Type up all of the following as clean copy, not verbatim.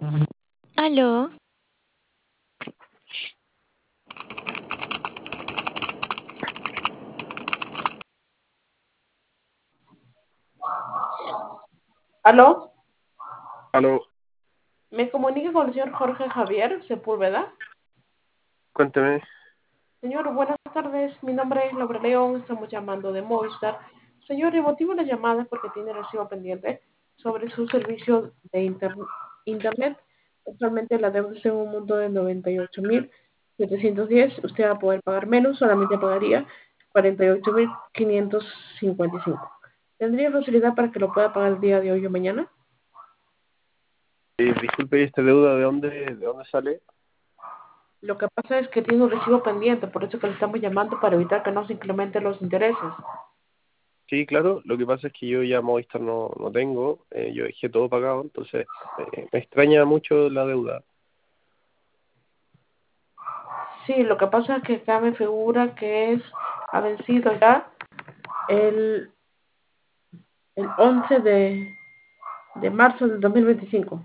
Aló, ¿Aló? Aló, Me comunica con el señor Jorge Javier Sepúlveda. cuénteme. Señor, buenas tardes. Mi nombre es Laura León. Estamos llamando de Movistar. Señor, el motivo de la llamada es porque tiene recibo pendiente sobre su servicio de Internet. Actualmente la deuda es en un monto de 98.710. Usted va a poder pagar menos, solamente pagaría 48.555. ¿Tendría facilidad para que lo pueda pagar el día de hoy o mañana? Disculpe, ¿y esta deuda de dónde sale? Lo que pasa es que tiene un recibo pendiente, por eso que le estamos llamando para evitar que no se incrementen los intereses. Sí, claro, lo que pasa es que yo ya Movistar no tengo, yo dejé todo pagado, entonces me extraña mucho la deuda. Sí, lo que pasa es que acá me figura que ha vencido ya el, el 11 de marzo del 2025.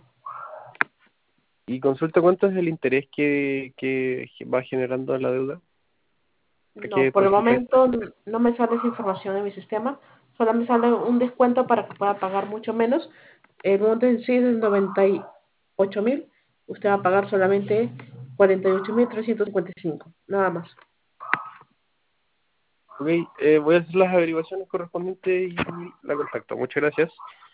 Y consulta cuánto es el interés que va generando la deuda. ¿A No, qué por el porcentaje? momento no me sale esa información en mi sistema, solo me sale un descuento para que pueda pagar mucho menos. El monto en sí es de 98.000, usted va a pagar solamente 48.355, nada más. Ok, voy a hacer las averiguaciones correspondientes y la contacto. Muchas gracias.